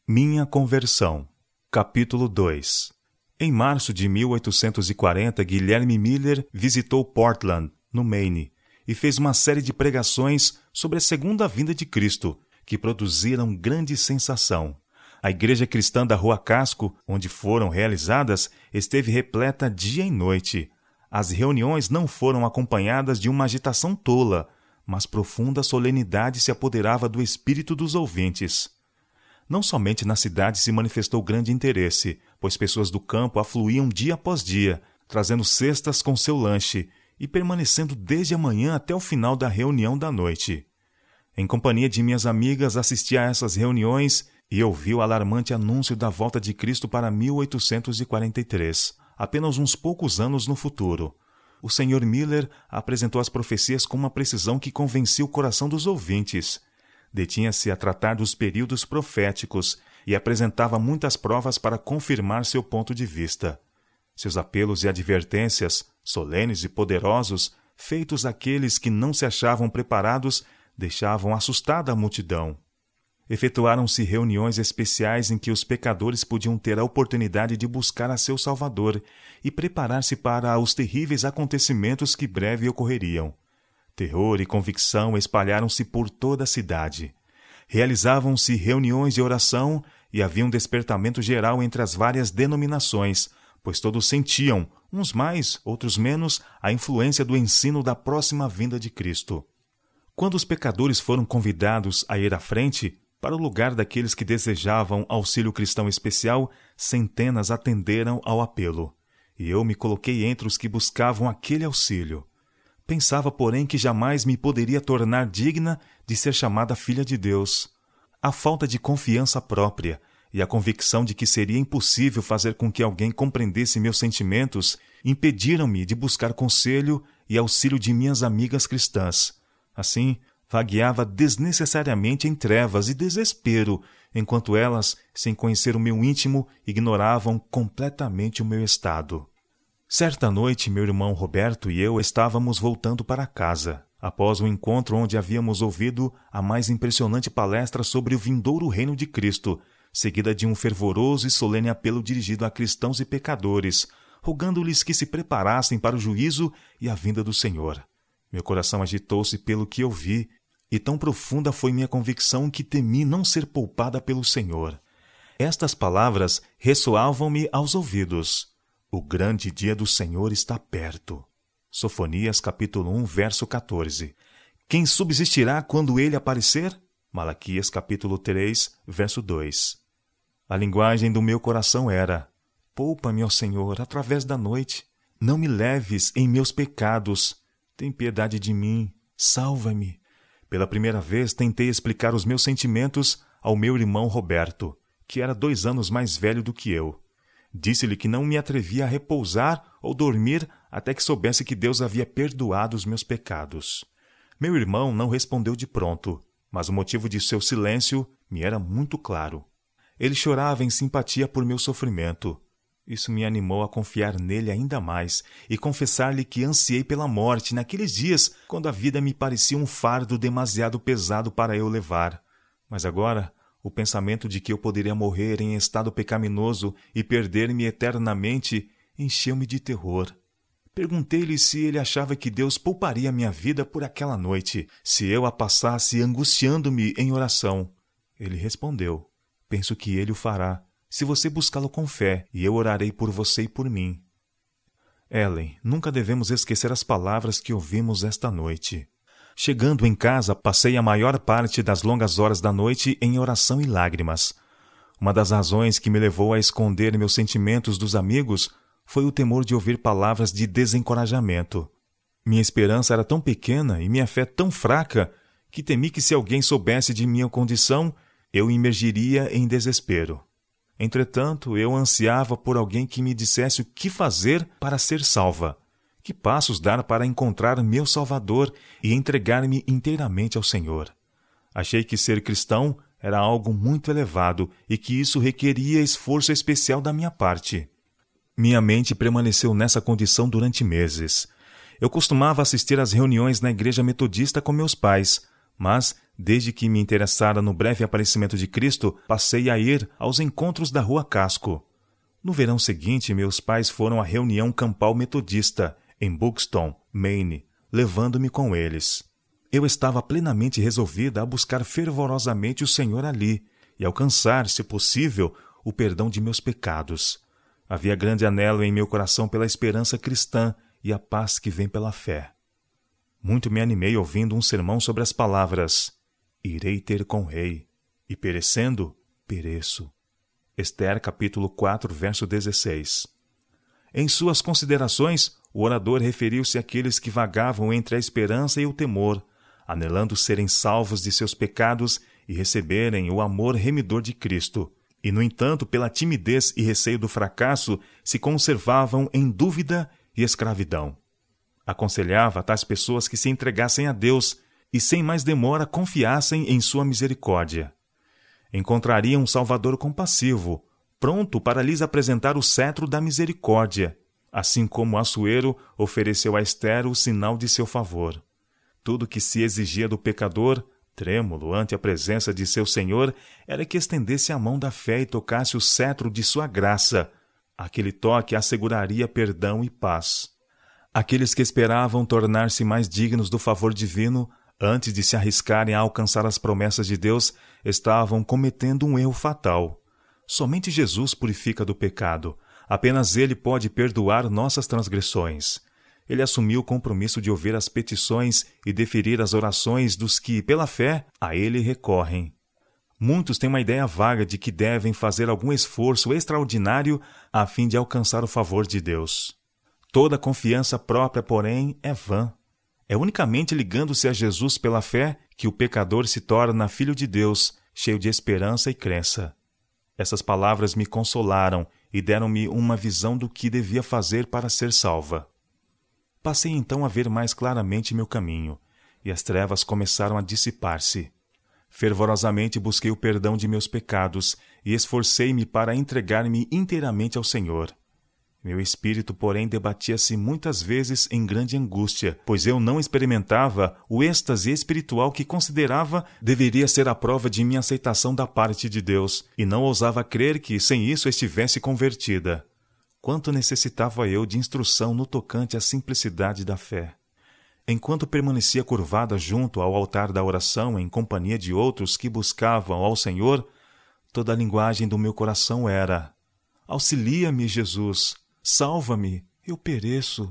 Minha conversão. Capítulo 2. Em março de 1840, Guilherme Miller visitou Portland, no Maine, e fez uma série de pregações sobre a segunda vinda de Cristo, que produziram grande sensação. A igreja cristã da Rua Casco, onde foram realizadas, esteve repleta dia e noite. As reuniões não foram acompanhadas de uma agitação tola, mas profunda solenidade se apoderava do espírito dos ouvintes. Não somente na cidade se manifestou grande interesse, pois pessoas do campo afluíam dia após dia, trazendo cestas com seu lanche e permanecendo desde a manhã até o final da reunião da noite. Em companhia de minhas amigas, assisti a essas reuniões e ouvi o alarmante anúncio da volta de Cristo para 1843, apenas uns poucos anos no futuro. O Sr. Miller apresentou as profecias com uma precisão que convenceu o coração dos ouvintes. Detinha-se a tratar dos períodos proféticos e apresentava muitas provas para confirmar seu ponto de vista. Seus apelos e advertências, solenes e poderosos, feitos àqueles que não se achavam preparados, deixavam assustada a multidão. Efetuaram-se reuniões especiais em que os pecadores podiam ter a oportunidade de buscar a seu Salvador e preparar-se para os terríveis acontecimentos que breve ocorreriam. Terror e convicção espalharam-se por toda a cidade. Realizavam-se reuniões de oração e havia um despertamento geral entre as várias denominações, pois todos sentiam, uns mais, outros menos, a influência do ensino da próxima vinda de Cristo. Quando os pecadores foram convidados a ir à frente, para o lugar daqueles que desejavam auxílio cristão especial, centenas atenderam ao apelo, e eu me coloquei entre os que buscavam aquele auxílio. Pensava, porém, que jamais me poderia tornar digna de ser chamada filha de Deus. A falta de confiança própria e a convicção de que seria impossível fazer com que alguém compreendesse meus sentimentos impediram-me de buscar conselho e auxílio de minhas amigas cristãs. Assim, vagueava desnecessariamente em trevas e desespero, enquanto elas, sem conhecer o meu íntimo, ignoravam completamente o meu estado. Certa noite, meu irmão Roberto e eu estávamos voltando para casa, após um encontro onde havíamos ouvido a mais impressionante palestra sobre o vindouro reino de Cristo, seguida de um fervoroso e solene apelo dirigido a cristãos e pecadores, rogando-lhes que se preparassem para o juízo e a vinda do Senhor. Meu coração agitou-se pelo que eu vi, e tão profunda foi minha convicção que temi não ser poupada pelo Senhor. Estas palavras ressoavam-me aos ouvidos. O grande dia do Senhor está perto. Sofonias capítulo 1, verso 14. Quem subsistirá quando ele aparecer? Malaquias capítulo 3, verso 2. A linguagem do meu coração era: poupa-me, ó Senhor, através da noite. Não me leves em meus pecados. Tem piedade de mim. Salva-me. Pela primeira vez tentei explicar os meus sentimentos ao meu irmão Roberto, que era 2 anos mais velho do que eu. Disse-lhe que não me atrevia a repousar ou dormir até que soubesse que Deus havia perdoado os meus pecados. Meu irmão não respondeu de pronto, mas o motivo de seu silêncio me era muito claro. Ele chorava em simpatia por meu sofrimento. Isso me animou a confiar nele ainda mais e confessar-lhe que ansiei pela morte naqueles dias quando a vida me parecia um fardo demasiado pesado para eu levar. Mas agora, o pensamento de que eu poderia morrer em estado pecaminoso e perder-me eternamente encheu-me de terror. Perguntei-lhe se ele achava que Deus pouparia minha vida por aquela noite, se eu a passasse angustiando-me em oração. Ele respondeu: penso que ele o fará, se você buscá-lo com fé, e eu orarei por você e por mim. Ellen, nunca devemos esquecer as palavras que ouvimos esta noite. Chegando em casa, passei a maior parte das longas horas da noite em oração e lágrimas. Uma das razões que me levou a esconder meus sentimentos dos amigos foi o temor de ouvir palavras de desencorajamento. Minha esperança era tão pequena e minha fé tão fraca que temi que, se alguém soubesse de minha condição, eu imergiria em desespero. Entretanto, eu ansiava por alguém que me dissesse o que fazer para ser salva. Que passos dar para encontrar meu Salvador e entregar-me inteiramente ao Senhor? Achei que ser cristão era algo muito elevado e que isso requeria esforço especial da minha parte. Minha mente permaneceu nessa condição durante meses. Eu costumava assistir às reuniões na igreja metodista com meus pais, mas, Desde que me interessara no breve aparecimento de Cristo, passei a ir aos encontros da Rua Casco. No verão seguinte, meus pais foram à reunião campal metodista, em Buxton, Maine, levando-me com eles. Eu estava plenamente resolvida a buscar fervorosamente o Senhor ali e alcançar, se possível, o perdão de meus pecados. Havia grande anelo em meu coração pela esperança cristã e a paz que vem pela fé. Muito me animei ouvindo um sermão sobre as palavras: irei ter com o rei, e perecendo, pereço. Esther, capítulo 4, verso 16. Em suas considerações, o orador referiu-se àqueles que vagavam entre a esperança e o temor, anelando serem salvos de seus pecados e receberem o amor remidor de Cristo, e, no entanto, pela timidez e receio do fracasso, se conservavam em dúvida e escravidão. Aconselhava a tais pessoas que se entregassem a Deus e, sem mais demora, confiassem em sua misericórdia. Encontrariam um Salvador compassivo, pronto para lhes apresentar o cetro da misericórdia, assim como Assuero ofereceu a Esther o sinal de seu favor. Tudo que se exigia do pecador, trêmulo ante a presença de seu Senhor, era que estendesse a mão da fé e tocasse o cetro de sua graça. Aquele toque asseguraria perdão e paz. Aqueles que esperavam tornar-se mais dignos do favor divino, antes de se arriscarem a alcançar as promessas de Deus, estavam cometendo um erro fatal. Somente Jesus purifica do pecado. Apenas Ele pode perdoar nossas transgressões. Ele assumiu o compromisso de ouvir as petições e deferir as orações dos que, pela fé, a Ele recorrem. Muitos têm uma ideia vaga de que devem fazer algum esforço extraordinário a fim de alcançar o favor de Deus. Toda confiança própria, porém, é vã. É unicamente ligando-se a Jesus pela fé que o pecador se torna filho de Deus, cheio de esperança e crença. Essas palavras me consolaram e deram-me uma visão do que devia fazer para ser salva. Passei então a ver mais claramente meu caminho, e as trevas começaram a dissipar-se. Fervorosamente busquei o perdão de meus pecados e esforcei-me para entregar-me inteiramente ao Senhor. Meu espírito, porém, debatia-se muitas vezes em grande angústia, pois eu não experimentava o êxtase espiritual que considerava deveria ser a prova de minha aceitação da parte de Deus, e não ousava crer que, sem isso, estivesse convertida. Quanto necessitava eu de instrução no tocante à simplicidade da fé. Enquanto permanecia curvada junto ao altar da oração em companhia de outros que buscavam ao Senhor, toda a linguagem do meu coração era: auxilia-me, Jesus! Salva-me, eu pereço.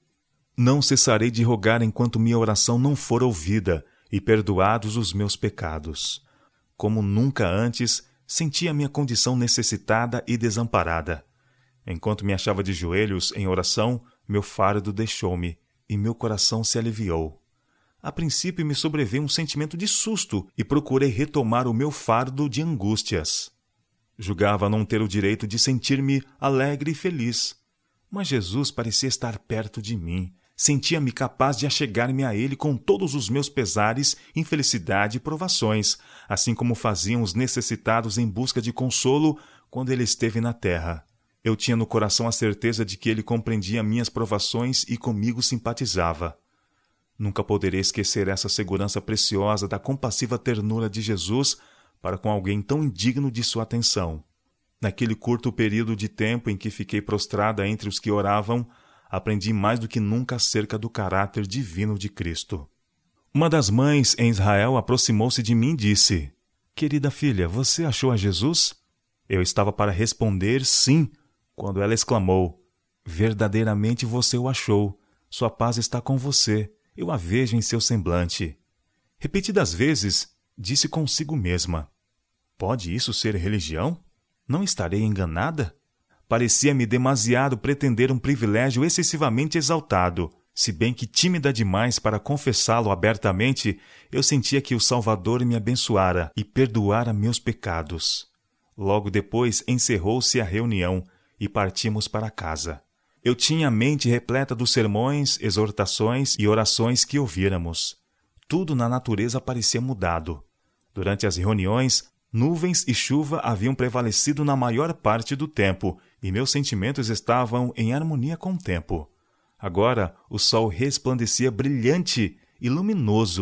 Não cessarei de rogar enquanto minha oração não for ouvida e perdoados os meus pecados. Como nunca antes, sentia minha condição necessitada e desamparada. Enquanto me achava de joelhos em oração, meu fardo deixou-me e meu coração se aliviou. A princípio me sobreveio um sentimento de susto e procurei retomar o meu fardo de angústias. Julgava não ter o direito de sentir-me alegre e feliz. Mas Jesus parecia estar perto de mim. Sentia-me capaz de achegar-me a Ele com todos os meus pesares, infelicidade e provações, assim como faziam os necessitados em busca de consolo quando Ele esteve na terra. Eu tinha no coração a certeza de que Ele compreendia minhas provações e comigo simpatizava. Nunca poderei esquecer essa segurança preciosa da compassiva ternura de Jesus para com alguém tão indigno de sua atenção. Naquele curto período de tempo em que fiquei prostrada entre os que oravam, aprendi mais do que nunca acerca do caráter divino de Cristo. Uma das mães em Israel aproximou-se de mim e disse: "Querida filha, você achou a Jesus?" Eu estava para responder sim, quando ela exclamou: "Verdadeiramente você o achou. Sua paz está com você. Eu a vejo em seu semblante." Repetidas vezes, disse consigo mesma: "Pode isso ser religião? Não estarei enganada?" Parecia-me demasiado pretender um privilégio excessivamente exaltado. Se bem que, tímida demais para confessá-lo abertamente, eu sentia que o Salvador me abençoara e perdoara meus pecados. Logo depois encerrou-se a reunião e partimos para casa. Eu tinha a mente repleta dos sermões, exortações e orações que ouvíramos. Tudo na natureza parecia mudado. Durante as reuniões, nuvens e chuva haviam prevalecido na maior parte do tempo, e meus sentimentos estavam em harmonia com o tempo. Agora, o sol resplandecia brilhante e luminoso,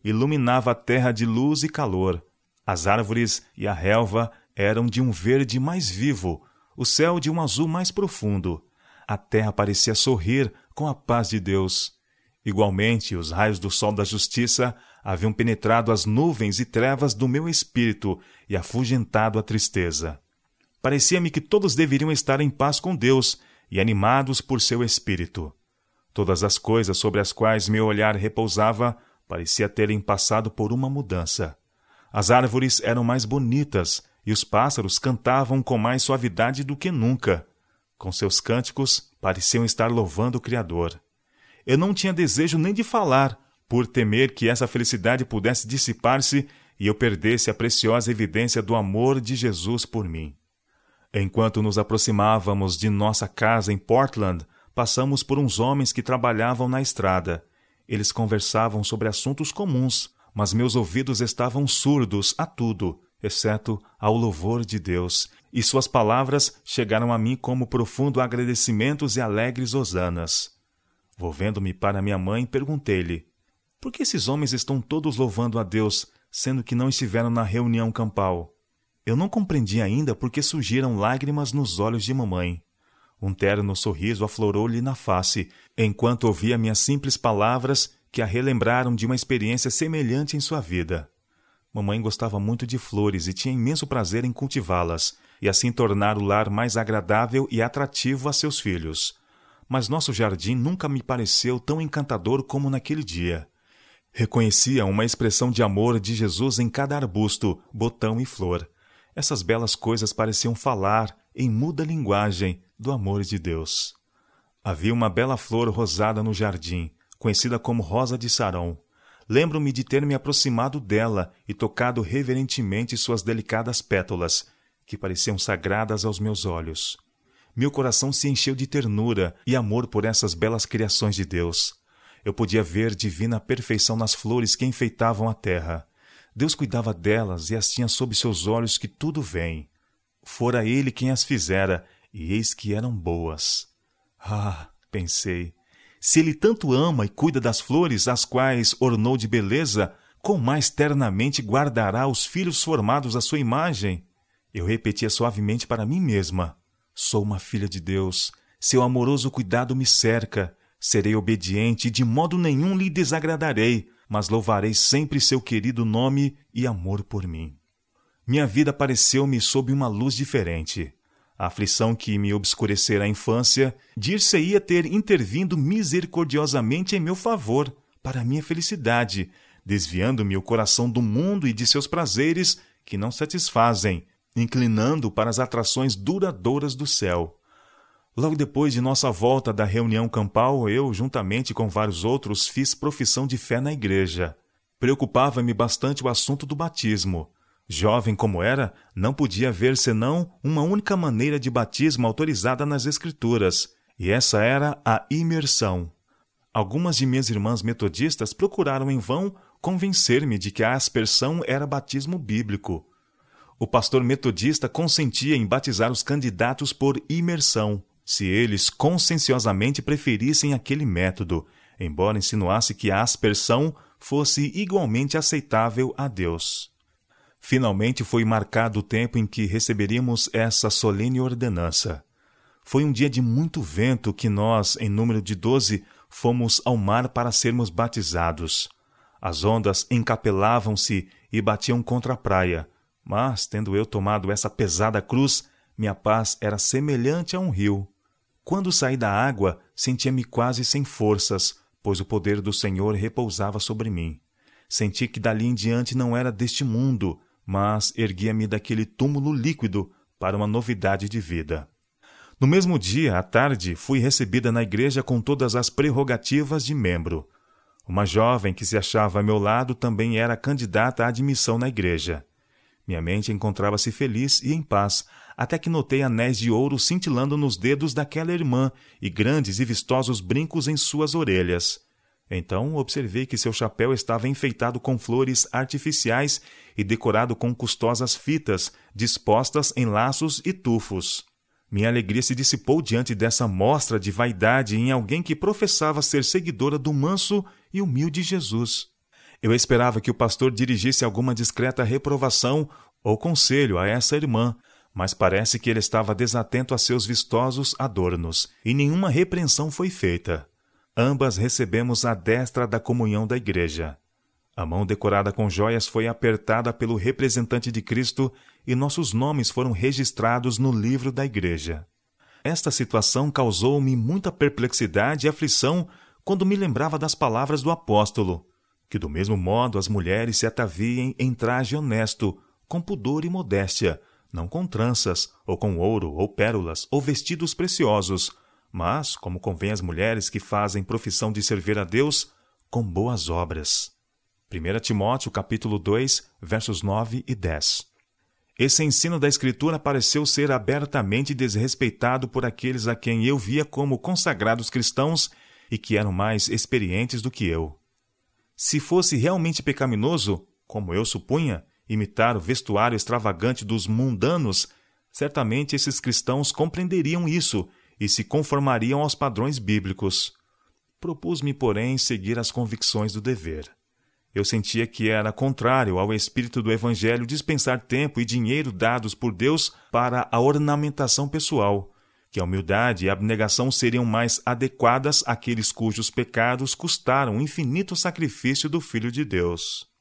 iluminava a terra de luz e calor. As árvores e a relva eram de um verde mais vivo, o céu de um azul mais profundo. A terra parecia sorrir com a paz de Deus. Igualmente, os raios do sol da justiça haviam penetrado as nuvens e trevas do meu espírito e afugentado a tristeza. Parecia-me que todos deveriam estar em paz com Deus e animados por seu espírito. Todas as coisas sobre as quais meu olhar repousava parecia terem passado por uma mudança. As árvores eram mais bonitas e os pássaros cantavam com mais suavidade do que nunca. Com seus cânticos, pareciam estar louvando o Criador. Eu não tinha desejo nem de falar, por temer que essa felicidade pudesse dissipar-se e eu perdesse a preciosa evidência do amor de Jesus por mim. Enquanto nos aproximávamos de nossa casa em Portland, passamos por uns homens que trabalhavam na estrada. Eles conversavam sobre assuntos comuns, mas meus ouvidos estavam surdos a tudo, exceto ao louvor de Deus, e suas palavras chegaram a mim como profundo agradecimentos e alegres hosanas. Volvendo-me para minha mãe, perguntei-lhe: por que esses homens estão todos louvando a Deus, sendo que não estiveram na reunião campal? Eu não compreendi ainda porque surgiram lágrimas nos olhos de mamãe. Um terno sorriso aflorou-lhe na face, enquanto ouvia minhas simples palavras que a relembraram de uma experiência semelhante em sua vida. Mamãe gostava muito de flores e tinha imenso prazer em cultivá-las, e assim tornar o lar mais agradável e atrativo a seus filhos. Mas nosso jardim nunca me pareceu tão encantador como naquele dia. Reconhecia uma expressão de amor de Jesus em cada arbusto, botão e flor. Essas belas coisas pareciam falar, em muda linguagem, do amor de Deus. Havia uma bela flor rosada no jardim, conhecida como rosa de Saron. Lembro-me de ter me aproximado dela e tocado reverentemente suas delicadas pétalas, que pareciam sagradas aos meus olhos. Meu coração se encheu de ternura e amor por essas belas criações de Deus. Eu podia ver divina perfeição nas flores que enfeitavam a terra. Deus cuidava delas e as tinha sob seus olhos que tudo vem. Fora ele quem as fizera, e eis que eram boas. Ah, pensei, se ele tanto ama e cuida das flores, as quais ornou de beleza, quão mais ternamente guardará os filhos formados à sua imagem? Eu repetia suavemente para mim mesma: sou uma filha de Deus, seu amoroso cuidado me cerca, serei obediente e de modo nenhum lhe desagradarei, mas louvarei sempre seu querido nome e amor por mim. Minha vida pareceu-me sob uma luz diferente. A aflição que me obscurecera a infância dir-se-ia ter intervindo misericordiosamente em meu favor, para minha felicidade, desviando-me o coração do mundo e de seus prazeres que não satisfazem, inclinando para as atrações duradouras do céu. Logo depois de nossa volta da reunião campal, eu, juntamente com vários outros, fiz profissão de fé na igreja. Preocupava-me bastante o assunto do batismo. Jovem como era, não podia haver senão uma única maneira de batismo autorizada nas Escrituras, e essa era a imersão. Algumas de minhas irmãs metodistas procuraram em vão convencer-me de que a aspersão era batismo bíblico. O pastor metodista consentia em batizar os candidatos por imersão, se eles conscienciosamente preferissem aquele método, embora insinuasse que a aspersão fosse igualmente aceitável a Deus. Finalmente foi marcado o tempo em que receberíamos essa solene ordenança. Foi um dia de muito vento que nós, em número de 12, fomos ao mar para sermos batizados. As ondas encapelavam-se e batiam contra a praia, mas, tendo eu tomado essa pesada cruz, minha paz era semelhante a um rio. Quando saí da água, sentia-me quase sem forças, pois o poder do Senhor repousava sobre mim. Senti que dali em diante não era deste mundo, mas erguia-me daquele túmulo líquido para uma novidade de vida. No mesmo dia, à tarde, fui recebida na igreja com todas as prerrogativas de membro. Uma jovem que se achava a meu lado também era candidata à admissão na igreja. Minha mente encontrava-se feliz e em paz, até que notei anéis de ouro cintilando nos dedos daquela irmã e grandes e vistosos brincos em suas orelhas. Então observei que seu chapéu estava enfeitado com flores artificiais e decorado com custosas fitas, dispostas em laços e tufos. Minha alegria se dissipou diante dessa mostra de vaidade em alguém que professava ser seguidora do manso e humilde Jesus. Eu esperava que o pastor dirigisse alguma discreta reprovação ou conselho a essa irmã, mas parece que ele estava desatento a seus vistosos adornos, e nenhuma repreensão foi feita. Ambas recebemos a destra da comunhão da igreja. A mão decorada com joias foi apertada pelo representante de Cristo e nossos nomes foram registrados no livro da igreja. Esta situação causou-me muita perplexidade e aflição quando me lembrava das palavras do apóstolo, que do mesmo modo as mulheres se ataviem em traje honesto, com pudor e modéstia, não com tranças, ou com ouro, ou pérolas, ou vestidos preciosos, mas, como convém às mulheres que fazem profissão de servir a Deus, com boas obras. 1 Timóteo, capítulo 2, versos 9 e 10. Esse ensino da Escritura pareceu ser abertamente desrespeitado por aqueles a quem eu via como consagrados cristãos e que eram mais experientes do que eu. Se fosse realmente pecaminoso, como eu supunha, imitar o vestuário extravagante dos mundanos, certamente esses cristãos compreenderiam isso e se conformariam aos padrões bíblicos. Propus-me, porém, seguir as convicções do dever. Eu sentia que era contrário ao espírito do Evangelho dispensar tempo e dinheiro dados por Deus para a ornamentação pessoal, que a humildade e a abnegação seriam mais adequadas àqueles cujos pecados custaram o infinito sacrifício do Filho de Deus.